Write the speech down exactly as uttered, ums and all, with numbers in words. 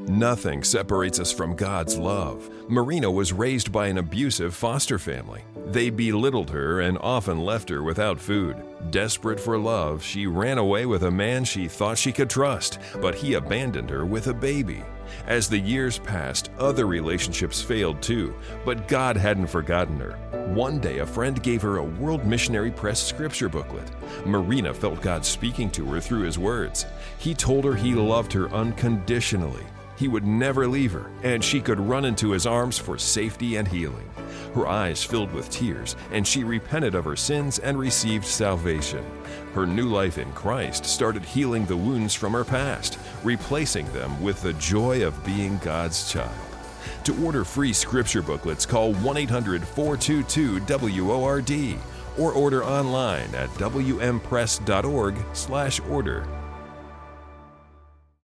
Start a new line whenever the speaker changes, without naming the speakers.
Nothing separates us from God's love. Marina was raised by an abusive foster family. They belittled her and often left her without food. Desperate for love, she ran away with a man she thought she could trust, but he abandoned her with a baby. As the years passed, other relationships failed too, but God hadn't forgotten her. One day, a friend gave her a World Missionary Press scripture booklet. Marina felt God speaking to her through His words. He told her He loved her unconditionally. He would never leave her, and she could run into His arms for safety and healing. Her eyes filled with tears, and she repented of her sins and received salvation. Her new life in Christ started healing the wounds from her past, replacing them with the joy of being God's child. To order free scripture booklets, call one eight hundred, four two two, W O R D or order online at w m press dot org slash order.